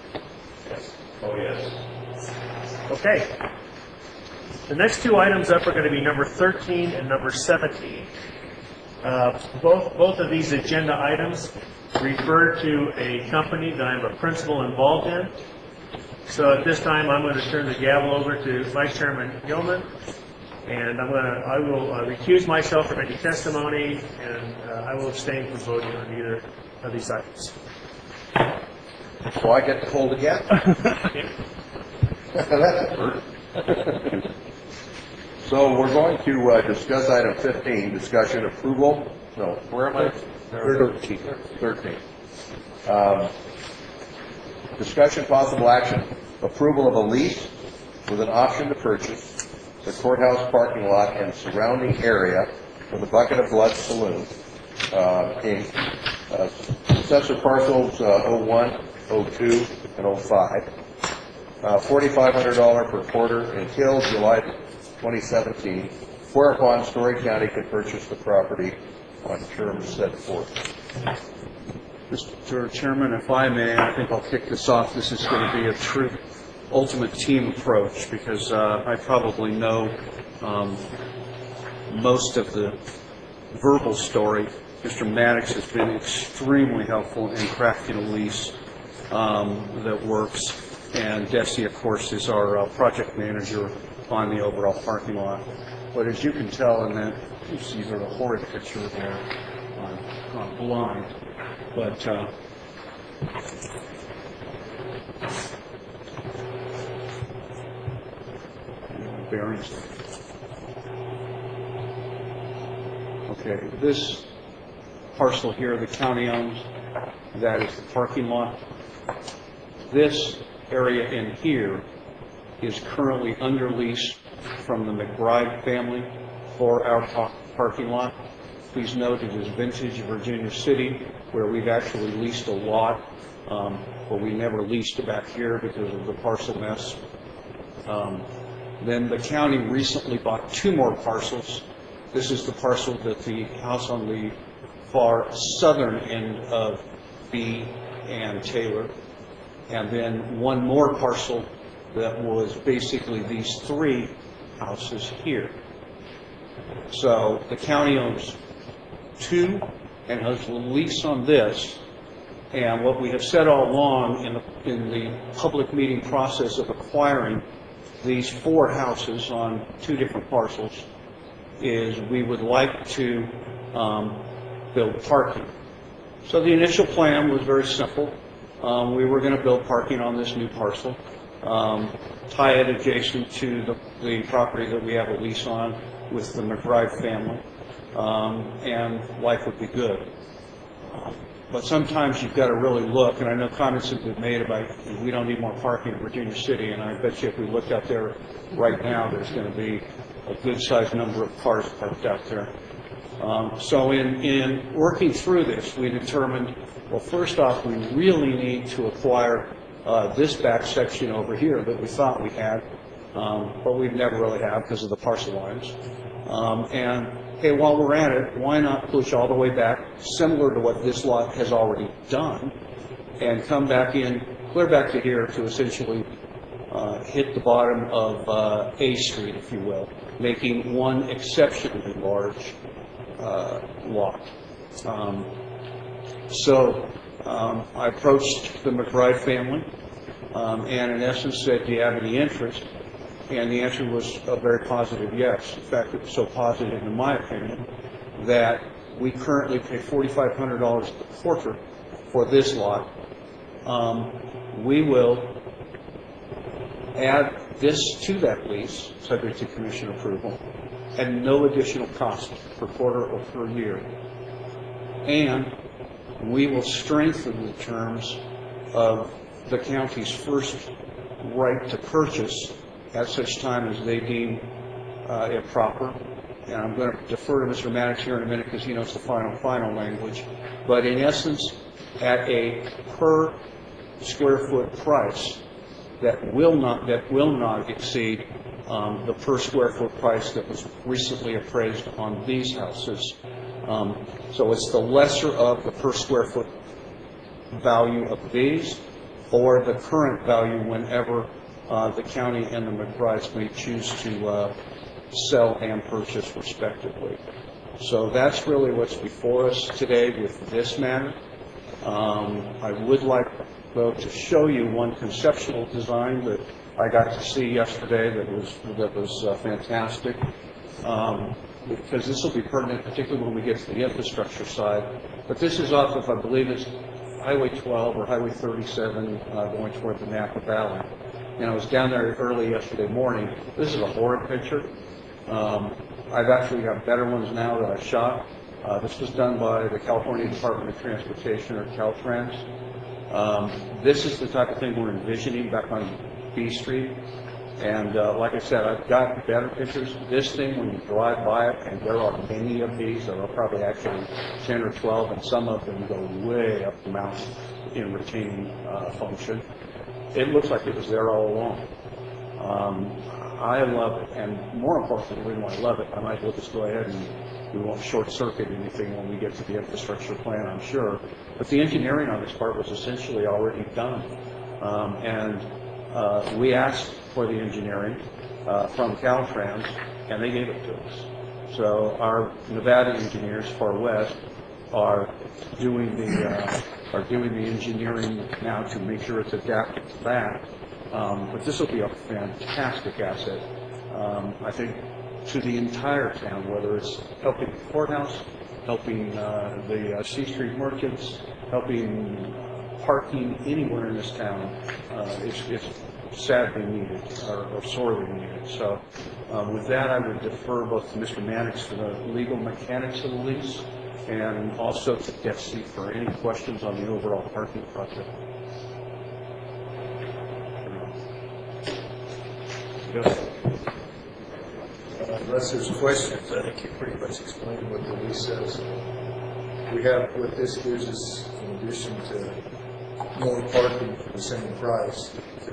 Oh, yes. Okay. The next 2 items up are going to be number 13 and number 17. Both of these agenda items refer to a company that I'm a principal involved in. So at this time, I'm going to turn the gavel over to Vice Chairman Gilman, and I will recuse myself from any testimony, and I will abstain from voting on either of these items. So I get to hold again? That's a first. So we're going to discuss item 15, discussion approval. No, where am I? 13. 13. Discussion possible action, approval of a lease with an option to purchase the courthouse parking lot and surrounding area for the Bucket of Blood Saloon, Inc. Assessor parcels 01, 02, and 05. $4,500 per quarter until July 2017, whereupon Story County can purchase the property on terms set forth. Mr. Chairman, if I may, I think I'll kick this off. This is going to be a true ultimate team approach because I probably know most of the verbal story. Mr. Maddox has been extremely helpful in crafting a lease that works, and Desi, of course, is our project manager on the overall parking lot. But as you can tell in that, you see sort of a horrid picture there on blind. But bearings. Okay, this parcel here the county owns, that is the parking lot. This area in here is currently under lease from the McBride family for our parking lot. Please note it is vintage Virginia City, where we've actually leased a lot, but we never leased back here because of the parcel mess. Then the county recently bought 2 more parcels. This is the parcel that the house on the far southern end of B and Taylor, and then 1 more parcel that was basically these 3 houses here. So the county owns 2 and has a lease on this, and what we have said all along in the public meeting process of acquiring these 4 houses on 2 different parcels is we would like to build parking. So the initial plan was very simple. We were going to build parking on this new parcel, tie it adjacent to the property that we have a lease on with the McBride family, and life would be good. But sometimes you've got to really look, and I know comments have been made about we don't need more parking in Virginia City, and I bet you if we looked out there right now, there's going to be a good-sized number of cars parked out there. So in working through this, we determined, well, first off, we really need to acquire this back section over here that we thought we had, but we've never really had because of the parcel lines. And hey, while we're at it, why not push all the way back, similar to what this lot has already done, and come back in, clear back to here to essentially hit the bottom of A Street, if you will, making one exceptionally large lot. So I approached the McBride family and in essence said, do you have any interest? And the answer was a very positive yes. In fact, it was so positive, in my opinion, that we currently pay $4,500 a quarter for this lot. We will add this to that lease, subject to commission approval, at no additional cost per quarter or per year. And we will strengthen the terms of the county's first right to purchase at such time as they deem it proper. And I'm going to defer to Mr. Maddox here in a minute because he knows the final language. But in essence, at a per square foot price that will not exceed the per square foot price that was recently appraised on these houses. So it's the lesser of the per square foot value of these or the current value whenever the county and the McBrides may choose to sell and purchase respectively. So that's really what's before us today with this matter. I would like, though, to show you one conceptual design that I got to see yesterday that was fantastic, because this will be pertinent, particularly when we get to the infrastructure side. But this is off of, I believe it's Highway 12 or Highway 37 going toward the Napa Valley. And I was down there early yesterday morning. This is a horrid picture. I've actually got better ones now that I shot. This was done by the California Department of Transportation, or Caltrans. This is the type of thing we're envisioning back on B Street. And like I said, I've got better pictures. This thing, when you drive by it, and there are many of these, there are probably actually 10 or 12, and some of them go way up the mountain in retaining function. It looks like it was there all along. I love it, and more importantly, the reason why I love it, I might as well just go ahead and we won't short-circuit anything when we get to the infrastructure plan, I'm sure. But the engineering on this part was essentially already done. We asked for the engineering from Caltrans, and they gave it to us. So our Nevada engineers, Far West, are doing the engineering now to make sure it's adapted to that. But this will be a fantastic asset, I think, to the entire town, whether it's helping the courthouse, helping the C Street merchants, helping parking anywhere in this town. It's sadly needed, or sorely needed. So with that, I would defer both to Mr. Mannix for the legal mechanics of the lease, and also to Desi for any questions on the overall parking project. Yes. Unless there's questions, I think you pretty much explained what the lease says. We have, what this gives us, in addition to more parking for the same price,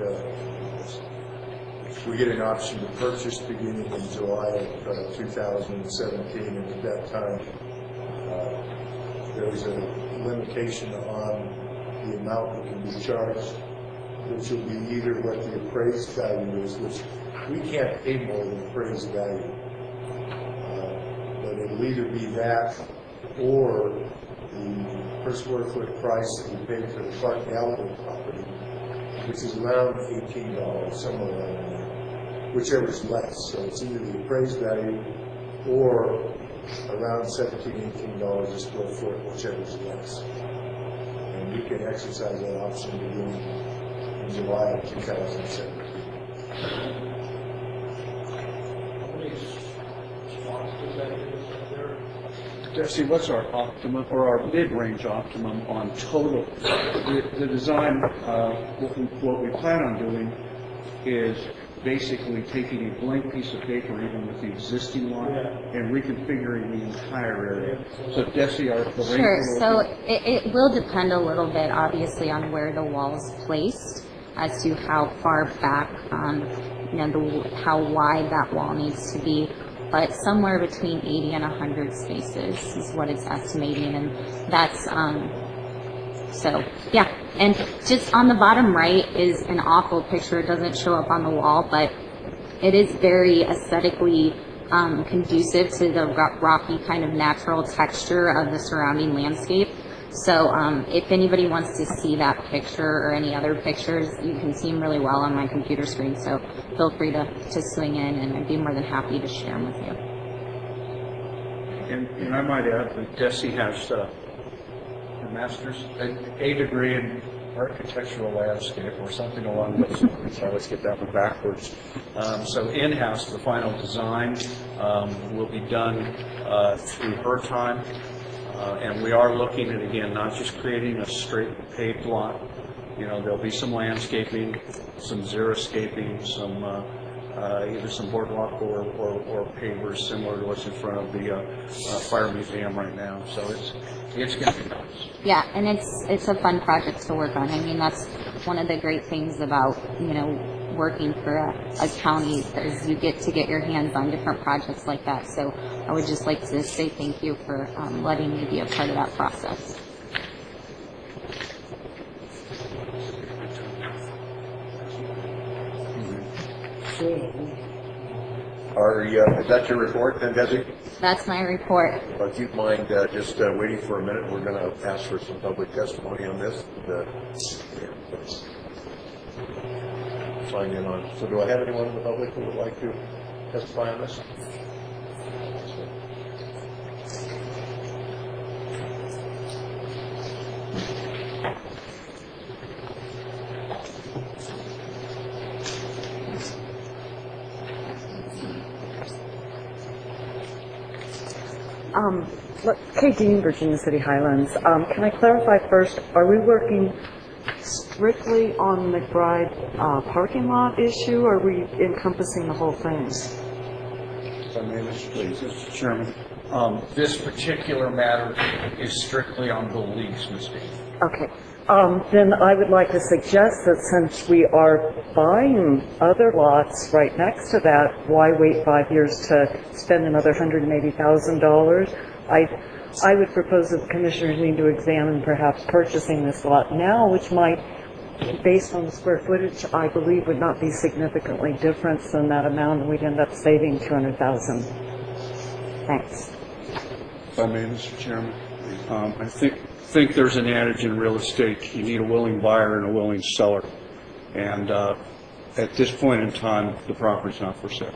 we get an option to purchase beginning in July of 2017, and at that time, there's a limitation on the amount that can be charged, which will be either what the appraised value is, which we can't pay more than appraised value. But it'll either be that or the per square foot price that we paid for the Clark Galloway property, which is around $18, somewhere around there, whichever is less. So it's either the appraised value or around $17, $18 a square foot, whichever is less. And we can exercise that option beginning in July of 2017. Desi, what's our optimum, or our mid-range optimum on total? The design, what we plan on doing is basically taking a blank piece of paper, even with the existing one, and reconfiguring the entire area. So Desi, Sure, so it will depend a little bit, obviously, on where the wall is placed, as to how far back, how wide that wall needs to be. But somewhere between 80 and 100 spaces is what it's estimating, and that's, so, yeah. And just on the bottom right is an awful picture. It doesn't show up on the wall, but it is very aesthetically conducive to the rocky kind of natural texture of the surrounding landscape. So if anybody wants to see that picture or any other pictures, you can see them really well on my computer screen. So feel free to swing in, and I'd be more than happy to share them with you. And I might add that Desi has a master's, a degree in architectural landscape or something along those lines. I always get that one backwards. So in-house, the final design will be done through her time. And we are looking at, again, not just creating a straight paved lot. There'll be some landscaping, some xeriscaping, some either some boardwalk or pavers similar to what's in front of the Fire Museum right now. So it's going to be nice. Yeah, and it's a fun project to work on. I mean, that's one of the great things about, working for a county, is you get to get your hands on different projects like that. So I would just like to say thank you for letting me be a part of that process. Is that your report then, Desi? That's my report. If you'd mind just waiting for a minute, we're going to ask for some public testimony on this. Sign in on. So do I have anyone in the public who would like to testify on this? Kay Dean, Virginia City Highlands. Can I clarify first, are we working strictly on the McBride parking lot issue, or are we encompassing the whole thing? If I may, Mr. Chairman, this particular matter is strictly on the lease, Ms. Dean. Okay. Then I would like to suggest that since we are buying other lots right next to that, why wait 5 years to spend another $180,000? I would propose that the commissioners need to examine perhaps purchasing this lot now, which might, based on the square footage, I believe would not be significantly different than that amount, and we'd end up saving $200,000. Thanks. If I may, Mr. Chairman, I think there's an adage in real estate: you need a willing buyer and a willing seller. And at this point in time, the property's not for sale.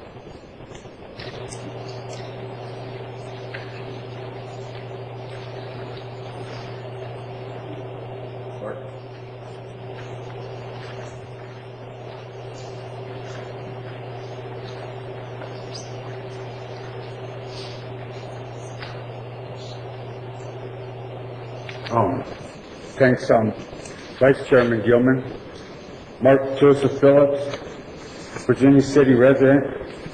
Mark? Thanks, Vice Chairman Gilman. Mark Joseph Phillips, Virginia City resident.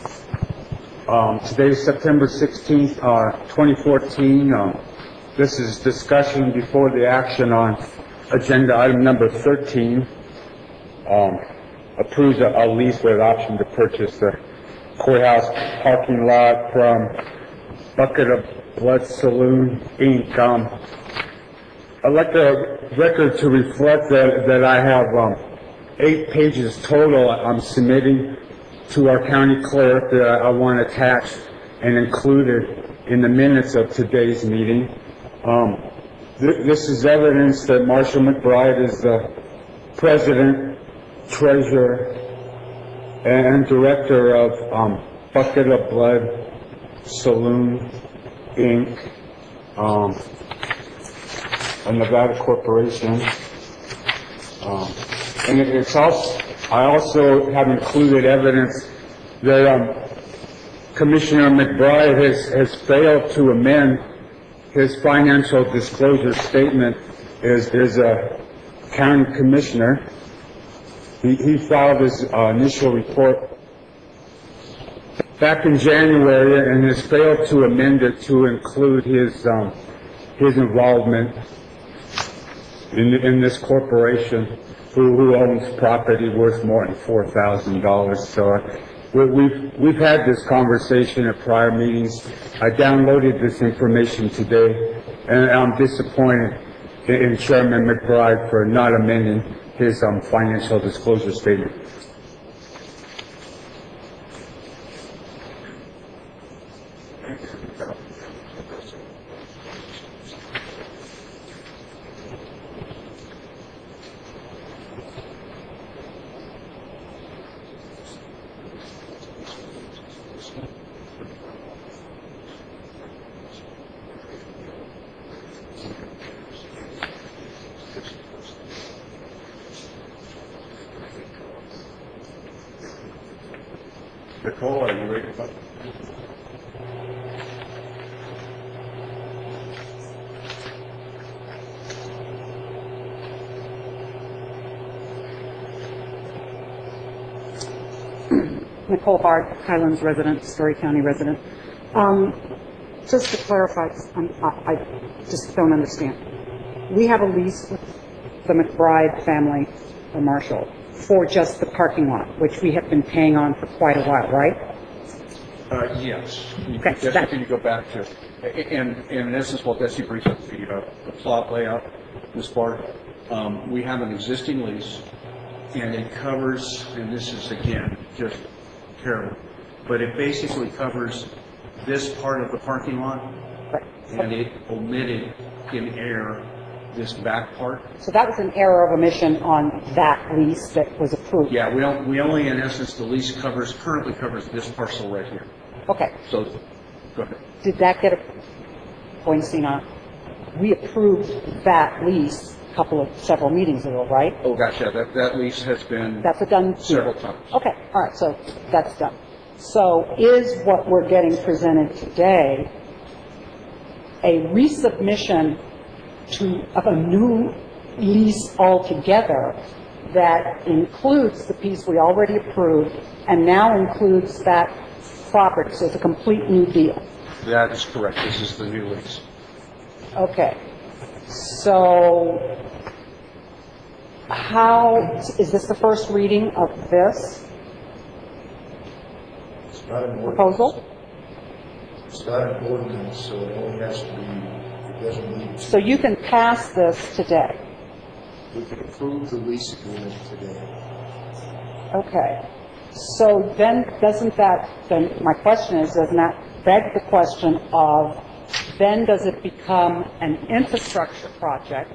Today is September 16th, 2014. This is discussion before the action on agenda item number 13. Approves a lease with option to purchase the courthouse parking lot from Bucket of Blood Saloon, Inc. I'd like the record to reflect that I have 8 pages total I'm submitting to our county clerk that I want attached and included in the minutes of today's meeting. This is evidence that Marshall McBride is the president, treasurer, and director of Bucket of Blood Saloon, Inc., a Nevada corporation. And it's also, I also have included evidence that Commissioner McBride has failed to amend his financial disclosure statement as a county commissioner. He filed his initial report back in January and has failed to amend it to include his involvement in this corporation who owns property worth more than $4,000. So we've had this conversation at prior meetings. I downloaded this information today, and I'm disappointed in Chairman McBride for not amending his financial disclosure statement. Nicole, are you ready to vote? Nicole Bard, Highlands resident, Story County resident. Just to clarify, I just don't understand. We have a lease with the McBride family, or Marshall, for just the parking lot, which we have been paying on for quite a while, right? Yes. Okay, Desi, can you go back to, and in essence, while Desi brings up the plot layout, this part, we have an existing lease, and it covers, and this is again just terrible, but it basically covers this part of the parking lot, and it omitted in air this back part. So that was an error of omission on that lease that was approved. Yeah, we only, in essence, the lease currently covers this parcel right here. Okay. So, go ahead. Did that get a, Poincina, we approved that lease several meetings ago, right? Oh, gotcha. That lease has been That's done several times. Okay, all right, so that's done. So is what we're getting presented today a resubmission of a new lease altogether that includes the piece we already approved and now includes that property, so it's a complete new deal? That is correct. This is the new lease. Okay. So is this the first reading of this It's not an ordinance. proposal? It's not an ordinance, so it only has to be, it doesn't need to. So you can pass this today? We can approve the lease agreement today. Okay. So then then my question is, doesn't that beg the question of, then does it become an infrastructure project?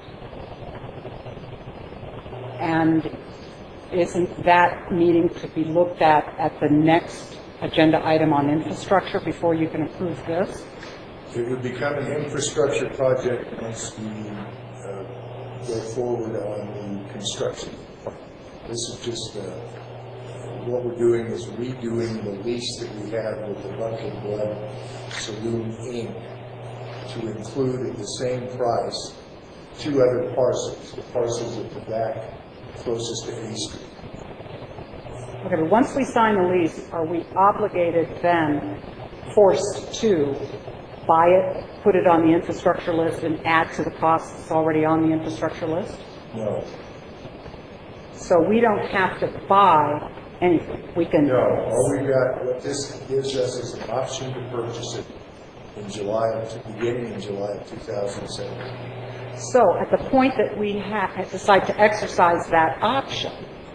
And isn't that needing to be looked at the next agenda item on infrastructure before you can approve this? It would become an infrastructure project once we go forward on the construction. This is just, what we're doing is redoing the lease that we had with the Bucket Blood Saloon Inc. to include at the same price two other parcels, the parcels at the back closest to A Street. Okay, but once we sign the lease, are we obligated then, forced to buy it, put it on the infrastructure list, and add to the cost that's already on the infrastructure list? No. So we don't have to buy anything. We can... No, all we got, what this gives us is an option to purchase it beginning in July of 2017. So at the point that we decide to exercise that option,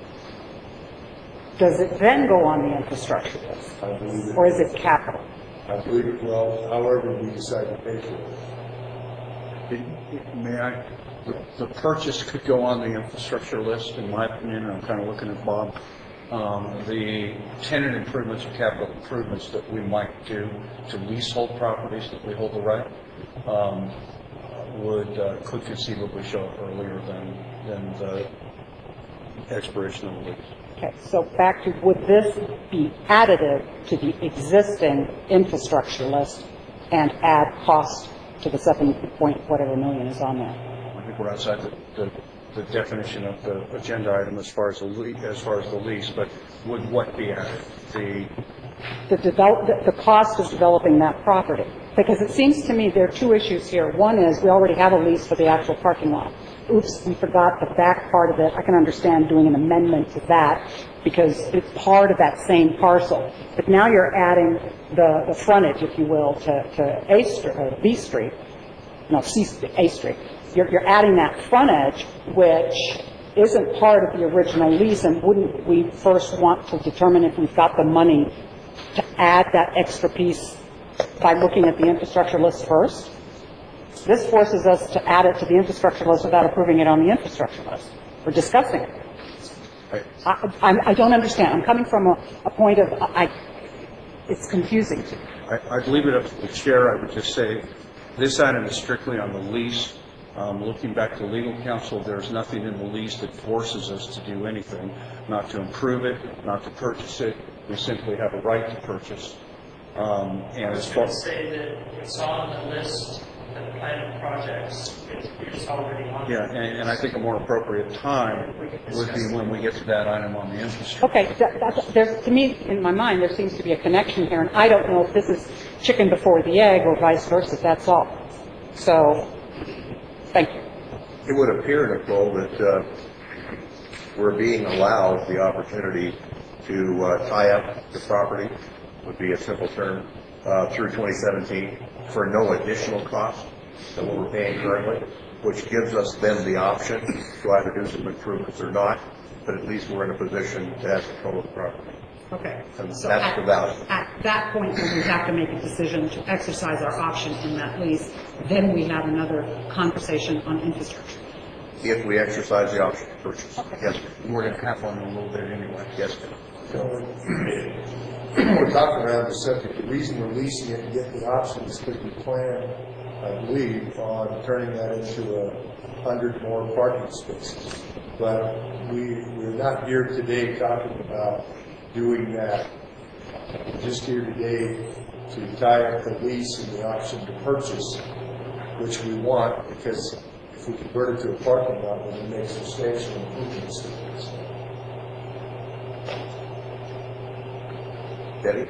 does it then go on the infrastructure list? I believe it. Or is it capital? I believe it, well, however we decide to pay for it. May I? The purchase could go on the infrastructure list, in my opinion. I'm kind of looking at Bob. The tenant improvements or capital improvements that we might do to leasehold properties that we hold the right could conceivably show up earlier than the expiration of the lease. Okay, so back to, would this be additive to the existing infrastructure list and add cost to the 7 point whatever million is on there? I think we're outside the definition of the agenda item as far as the lease, but would what be added? The cost of developing that property. Because it seems to me there are two issues here. One is we already have a lease for the actual parking lot. Oops, we forgot the back part of it. I can understand doing an amendment to that because it's part of that same parcel. But now you're adding the frontage, if you will, to A Street, or B Street. No, A Street. You're adding that frontage, which isn't part of the original lease, and wouldn't we first want to determine if we've got the money to add that extra piece by looking at the infrastructure list first? This forces us to add it to the infrastructure list without approving it on the infrastructure list. We're discussing it. I don't understand. I'm coming from a point of, it's confusing to me. I'd leave it up to the chair. I would just say this item is strictly on the lease. Looking back to legal counsel, there's nothing in the lease that forces us to do anything, not to improve it, not to purchase it. We simply have a right to purchase. And as far as say that it's on the list of planned projects, it's already on. Yeah, and I think a more appropriate time would be when we get to that item on the infrastructure. Okay, to me, in my mind, there seems to be a connection here, and I don't know if this is chicken before the egg or vice versa. That's all. So, thank you. It would appear, Nicole, that we're being allowed the opportunity to tie up the property, would be a simple term, through 2017 for no additional cost than what we're paying currently, which gives us then the option to either do some improvements or not, but at least we're in a position to have control of the property. Okay. And So that's the value. At that point, when we have to make a decision to exercise our option in that lease, then we have another conversation on infrastructure. If we exercise the option to purchase. Yes, sir. We're going to have one in a little bit anyway. Yes, sir. So, we're talking around the subject, the reason we're leasing it and getting the option is because we plan, I believe, on turning that into 100 more parking spaces. But we're not here today talking about doing that. We're just here today to tie up the lease and the option to purchase, which we want, because if we convert it to a parking lot, then it makes substantial improvements to this. Debbie?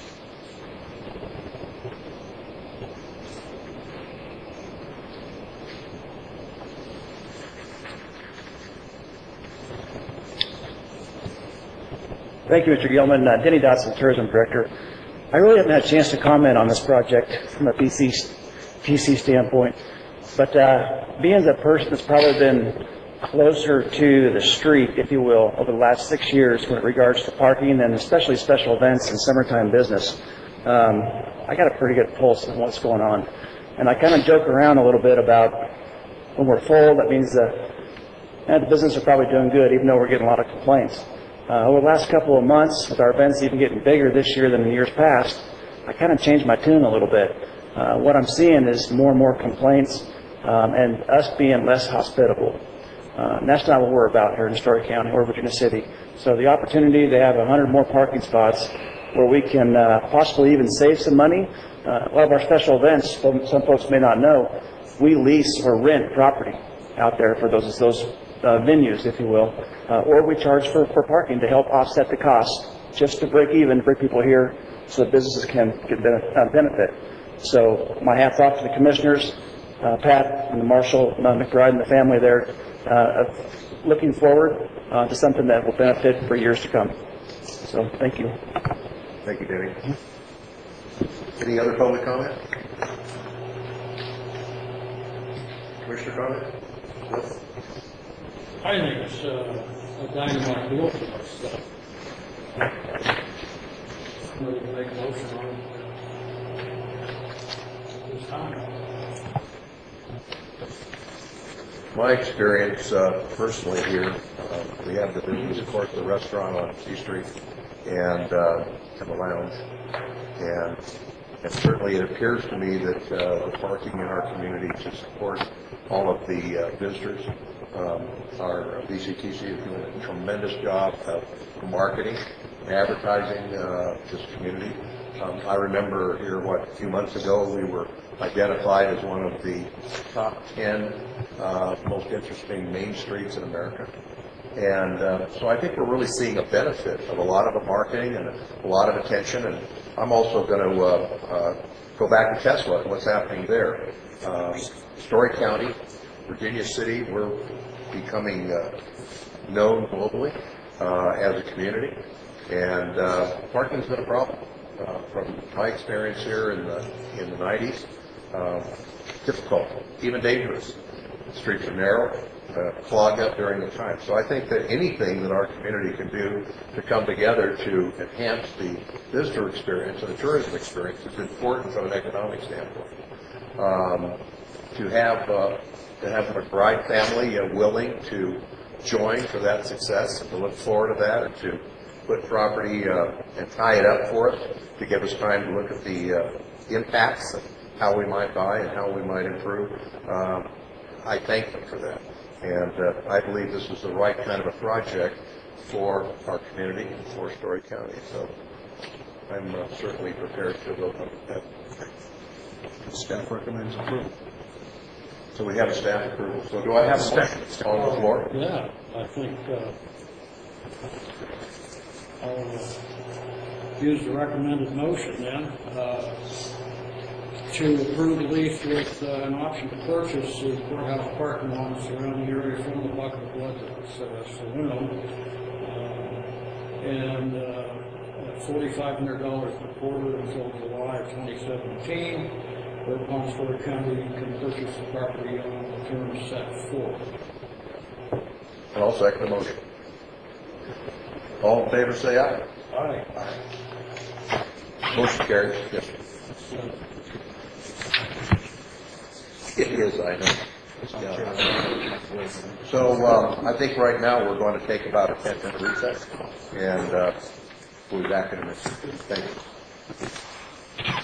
Thank you, Mr. Gilman. Denny Dotson, Tourism Director. I really haven't had a chance to comment on this project from a PC standpoint, but being as a person that's probably been closer to the street, if you will, over the last 6 years when it regards to parking and especially special events and summertime business, I got a pretty good pulse on what's going on. And I kind of joke around a little bit about when we're full, that means the business are probably doing good, even though we're getting a lot of complaints. Over the last couple of months, with our events even getting bigger this year than the years past, I kind of changed my tune a little bit. What I'm seeing is more and more complaints and us being less hospitable. And that's not what we're about here in Story County or Virginia City. So the opportunity to have 100 more parking spots where we can possibly even save some money. A lot of our special events, some folks may not know, we lease or rent property out there for those venues, if you will, or we charge for parking to help offset the cost, just to break even, bring people here so that businesses can get benefit. So my hat's off to the commissioners, Pat and the Marshall, McBride and the family there, looking forward to something that will benefit for years to come. So thank you. Thank you, Denny. Any other public comment? Commissioner comment? Yes. I think it's a dynamite deal for us. I'm ready to make a motion on it this time. My experience personally here, we have the business, of course, the restaurant on C Street and have a lounge. And certainly it appears to me that the parking in our community to support all of the visitors, our VCTC is doing a tremendous job of marketing and advertising this community. I remember here, a few months ago, we were identified as one of the top 10 most interesting main streets in America. And so I think we're really seeing a benefit of a lot of the marketing and a lot of attention. And I'm also going to go back to Tesla and what's happening there. Story County, Virginia City, we're becoming known globally as a community. And parking's been a problem. From my experience here in the 90s, difficult, even dangerous. The streets are narrow, clog up during the time. So I think that anything that our community can do to come together to enhance the visitor experience and the tourism experience is important from an economic standpoint. To have the McBride family willing to join for that success and to look forward to that and to put property and tie it up for us to give us time to look at the impacts of how we might buy and how we might improve. I thank them for that. And I believe this is the right kind of a project for our community and for Story County. So I'm certainly prepared to vote on that. Staff recommends approval. So we have a staff approval. So do I have a second on the floor? Yeah, I think I'll use the recommended motion then to approve the lease with an option to purchase the courthouse parking lot and surrounding area from the Bucket of Blood Saloon, and $4,500 per quarter until July of 2017, whereupon Story County can purchase the property on the terms set forth. And I'll second the motion. All in favor say aye. Aye. Motion carries. Yes. It is, I know. Yeah. So I think right now we're going to take about a 10-minute recess, and we'll be back in a minute. Thank you.